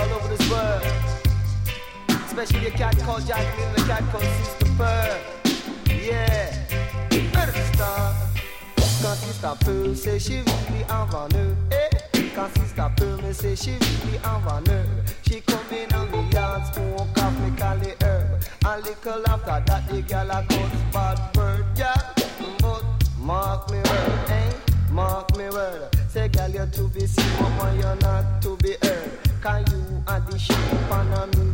all over this world. Especially a cat called Jacqueline and a cat called Sister Pearl. Yeah. Quand Sister Pearl say she really avant eux. Quand Sister Pearl me say she really avant eux. She come in on the yard, smoke off me cali herb. A little after that the gal a cut bad bird, yeah. But mark me word, mark me word. Say gal you're to be seen, mama you're not to be heard. Can you add the sheep on a